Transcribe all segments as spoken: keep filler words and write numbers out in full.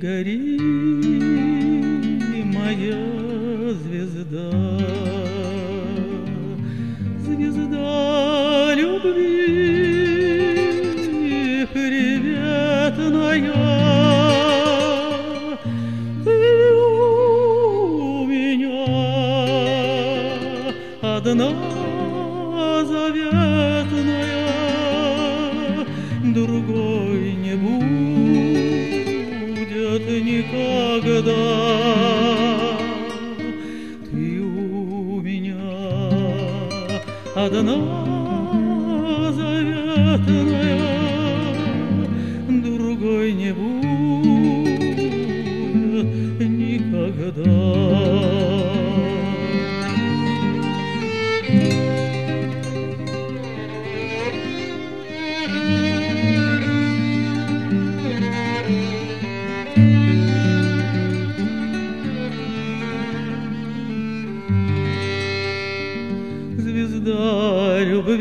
гори, моя звезда, звезда любви приветная. Ты у меня одна заветная, другой не будет никогда. Ты у меня одна заветная, другой не будет никогда. Звезда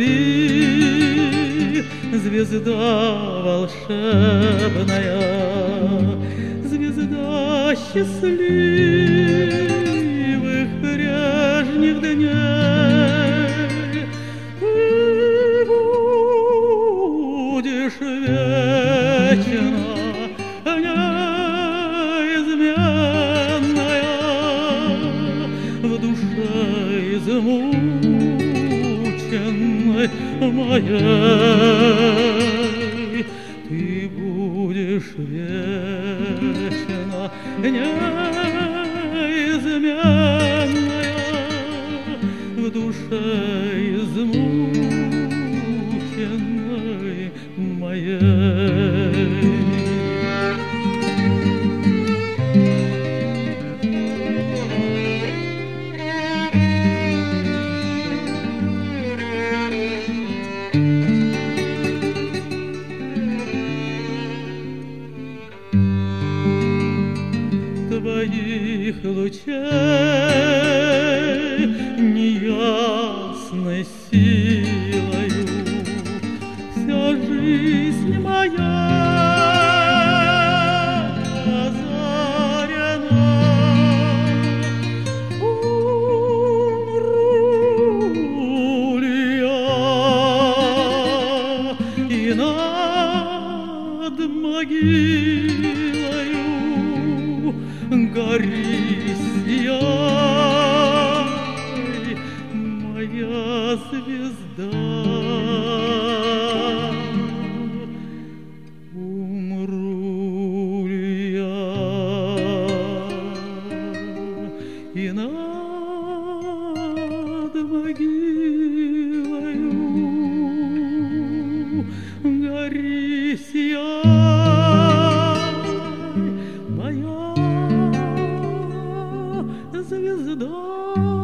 любви, звезда волшебная, звезда счастливых прежних дней. Ты будешь вечно неизменная в душе измученной моей. Ты будешь вечно неизменная в душе измученной моей. Твоих лучей неясной силою вся жизнь моя озарена. Умру ли я и над могилою гори, сияй, моя звезда. Умру ли я и над могилою гори, сияй, моя звезда.